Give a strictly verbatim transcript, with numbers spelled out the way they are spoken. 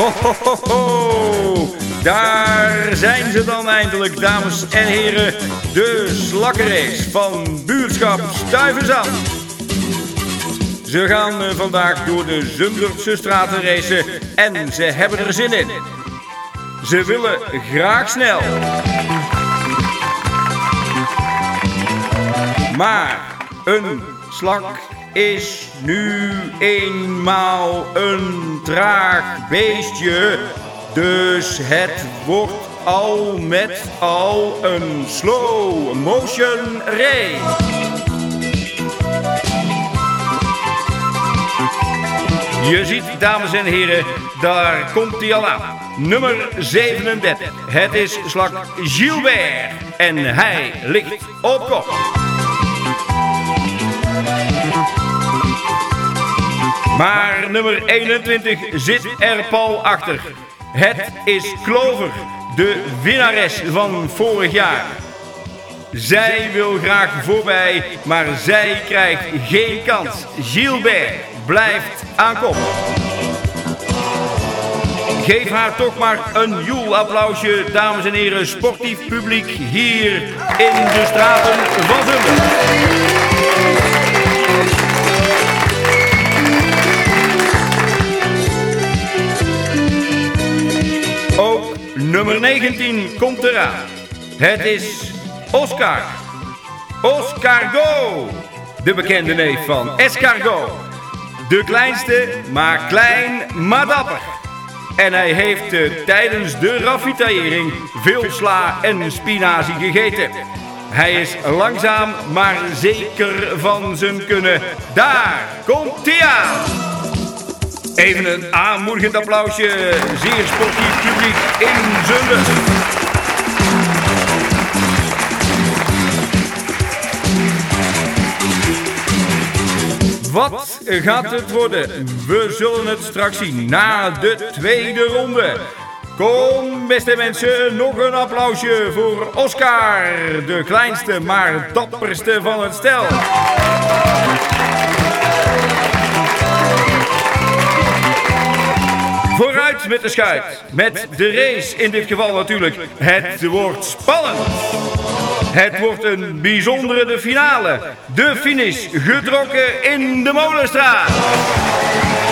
Ho, ho, ho, ho. Daar zijn ze dan eindelijk, dames en heren. De slakkenrace van buurtschap Stuyvesant. Ze gaan vandaag door de Zundertse straten racen en ze hebben er zin in. Ze willen graag snel. Maar een slak is nu eenmaal een traag beestje. Dus het wordt al met al een slow motion race. Je ziet, dames en heren, daar komt hij al aan. Nummer zevenendertig. Het is slak Gilbert en hij ligt op kop. Maar nummer eenentwintig zit er pal achter. Het is Clover, de winnares van vorig jaar. Zij wil graag voorbij, maar zij krijgt geen kans. Gilbert blijft aan kop. Geef haar toch maar een joelapplausje, dames en heren, sportief publiek hier in de straten van Zundert. Ook nummer negentien komt eraan. Het is Oscar. Oscar Go, de bekende neef van Escargot. De kleinste, maar klein, maar dapper. En hij heeft uh, tijdens de ravitaillering veel sla en spinazie gegeten. Hij is langzaam, maar zeker van zijn kunnen. Daar komt hij aan. Even een aanmoedigend applausje, zeer sportief publiek in Zundert. Wat gaat het worden? We zullen het straks zien na de tweede ronde. Kom, beste mensen, nog een applausje voor Oscar, de kleinste maar dapperste van het stel. Vooruit met de schuit, met de race in dit geval natuurlijk. Het wordt spannend. Het wordt een bijzondere de finale. De finish getrokken in de Molenstraat.